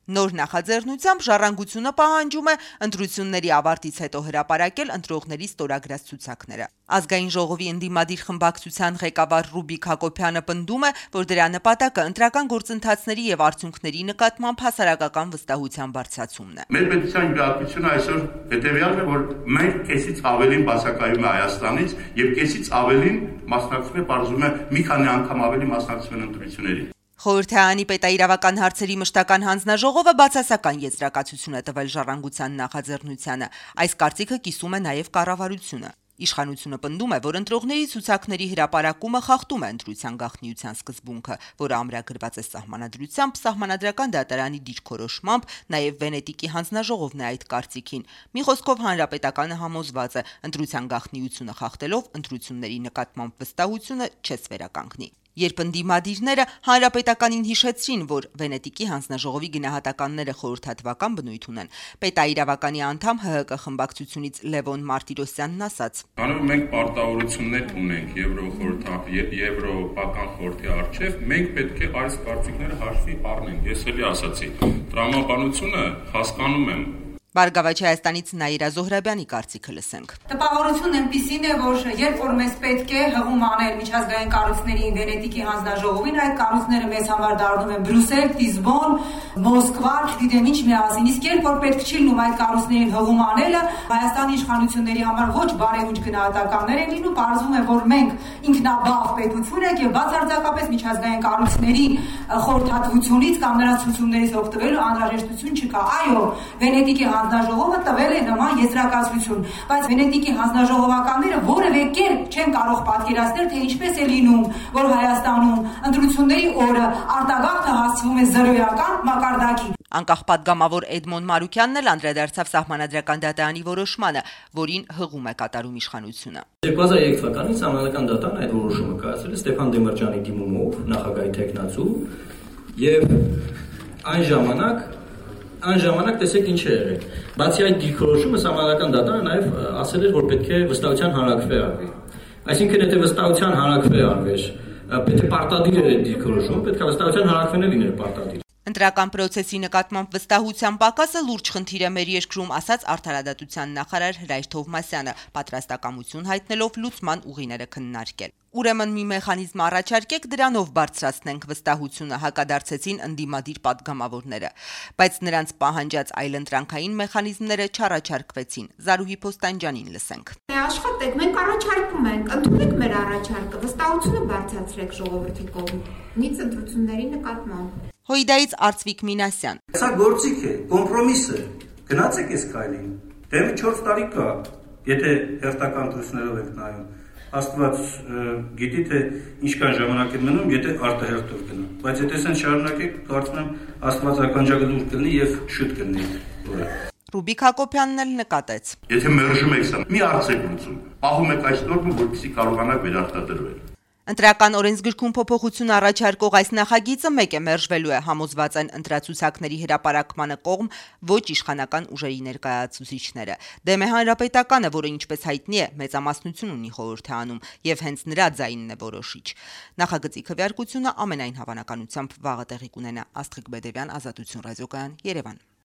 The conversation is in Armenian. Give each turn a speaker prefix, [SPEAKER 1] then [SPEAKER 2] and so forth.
[SPEAKER 1] Նոր նախաձեռնությամբ ժառանգությունը պահանջում է ընտրությունների ավարտից հետո հրապարակել ընտրողների ստորագրած ցուցակները։ Ազգային ժողովի ընդդիմադիր խմբակցության ղեկավար Ռուբիկ Հակոբյանը պնդում է, որ դրա նպատակը ընտրական գործընթացների եւ արդյունքների նկատմամբ հասարակական վստահության բարձրացումն է։
[SPEAKER 2] Մեր պետության յուրահատկությունը այսօր հետեւյալն է, որ մենք կեսից ավելին բացակայում է Հայաստանից եւ կեսից ավելին մասնակցում է, բարձում է մի քանի անգամ ավելի մասնակցում են ընտրությունների։
[SPEAKER 1] Խորհրդարանի պետաիրավական հարցերի մշտական հանձնաժողովը բացասական եզրակացություն է տվել ժառանգության նախաձեռնությանը։ Այս կարծիքը կիսում է նաև կառավարությունը։ Իշխանությունը պնդում է, որ ընտրողների ցուցակների հրապարակումը խախտում է ընտրության գաղտնիության սկզբունքը, որը ամրագրված է սահմանադրությամբ, սահմանադրական դատարանի դիրքորոշմամբ, նաև Վենետիկի հանձնաժողովն է այդ կարծիքին։ Մի խոսքով հանրապետականը համոզված է, ընտրության գաղտնիությունը խախտելով ընտրությունների նկատմամբ վստահությունը չես վերականգնի։ Երբ ընդդիմադիրները հանրապետականին հիշեցրին, որ Վենետիկի հանձնաժողովի գնահատականները խորհրդատվական բնույթ ունեն, պետաիրավականի անդամ ՀՀԿ խմբակցությունից Լևոն Մարտիրոսյանն ասաց.
[SPEAKER 2] Քանի որ մենք պարտավորություններ ունենք Եվրոպական խորհրդի առջև, մենք պետք է այս կարծիքները հաշվի առնենք։ Ես էլի ասացի, տրամաբանությունը հասկանում եմ։
[SPEAKER 1] Բարգավաճ Հայաստանից Նաիրա Զոհրաբյանի կարծիքը լսենք։
[SPEAKER 3] Տպավորությունն այնպիսին է, որ երբ որ մեզ պետք է հղում անել միջազգային կառույցների Վենետիկի հանձնաժողովին, այդ կառույցները մեզ համար դառնում են Բրյուսել, Լիզբոն, Մոսկվա, գիտեմ ինչ միասին։ Իսկ երբ որ պետք չի լինում այդ կառույցներին հղում անելը, Հայաստանի իշխանությունների համար ոչ բարեուչ գնահատականներ են լինում, պարզվում է, որ մենք ինքնաբավ պետություն ենք եւ բացարձակապես միջազգային կառույցների խորհրդատվությունից կամ նրանց ցուցումներից օգտվելու անհրաժեշտություն չկա։ Այո, Վենետիկի հանձնաժողովը տվել է նման եզրակացություն, բայց Վենետիկի հանձնաժողովականները որևէ կերպ չեն կարող պատկերացնել, թե ինչպես է լինում, որ Հայաստանում ընտրությունների օրը արտագաղթը հասցվում է 0-ական մակարդակի։
[SPEAKER 1] Անկախ պատգամավոր Էդմոն Մարուկյանն էլ անդրադարձավ սահմանադրական դատարանի որոշմանը, որին հղում է կատարում իշխանությունը։
[SPEAKER 4] 2003 թվականին սահմանադրական դատարանը այդ որոշումը կայացրել է Ստեփան Դեմիրճյանի դիմումով, նախագահի թեկնածու, եւ այն ժամանակ տեսեք ինչ է եղել։ Բացի այդ դիրքորոշումը սահմանադրական դատարանը նաև ասել էր, որ պետք է վստահության հանրակրվե արվի։ Այսինքն, եթե վստահության հանրակրվե արվեր, պետք է պարտադիր էր այդ դիրքորոշումը, պետք է վստահության հանրակրվեն լիներ պարտադիր։
[SPEAKER 1] Ընտրական պրոցեսի նկատմամբ վստահության պակասը լուրջ խնդիր է մեր երկրում, ասաց Արդարադատության նախարար Հրայր Թովմասյանը, պատրաստակամություն հայտնելով լուծման ուղիները քննարկել։ Ուրեմն մի մեխանիզմ առաջարկեք, դրանով բարձրացնենք վստահությունը, հակադարձեցին ընդդիմադիր պատգամավորները, բայց նրանց պահանջած այլընտրանքային մեխանիզմները չառաջարկվեցին։ Զարուհի Փոստանջյանին լսենք։
[SPEAKER 5] Աշխատեք, մենք առաջարկում ենք, ընդունեք մեր առաջարկը, վստահությունը բարձրացրեք ժողովրդի կողմից ընտրությունների նկատմամբ։
[SPEAKER 1] Հույդայից Արծվիկ Մինասյան։
[SPEAKER 6] Սա գործիք է, կոմպրոմիս է։ Գնացեք այս քայլին։ Դեմը 4 տարի կա, եթե հերթական ընտրություններով եք նայում։ Աստված գիտի, թե ինչքան ժամանակ է մնում, եթե արտահերթով գնա։ Բայց եթե սեն շարունակեք, կարծում եմ Աստված ականջակալուր կլինի եւ շուտ կլինի օրը։
[SPEAKER 1] Ռուբիկ Հակոբյանն էլ նկատեց։
[SPEAKER 2] Եթե մերժում եք սա, մի արծեք լուծում։ Պահում եք այս նորմը, որպեսզի կարողանաք վերարտադրվել։
[SPEAKER 1] Ընտրական օրենսգրքում փոփոխություն առաջարկող այս նախագիծը մեկ է մերժվելու է, համոզված են ընտրացուցակների հրապարակմանը կողմ ոչ իշխանական ուժերի ներկայացուցիչները։ Դեմ է հանրապետականը, որը ինչպես հայտնի է, մեծամասնություն ունի խորհրդանում եւ հենց նրա ձայնն է որոշիչ։ Նախագծի քվեարկությունը ամենայն հավանականությամբ վաղը տեղի կունենա։ Աստղիկ Բեդևյան, Ազատություն ռադիոկայան, Երևան։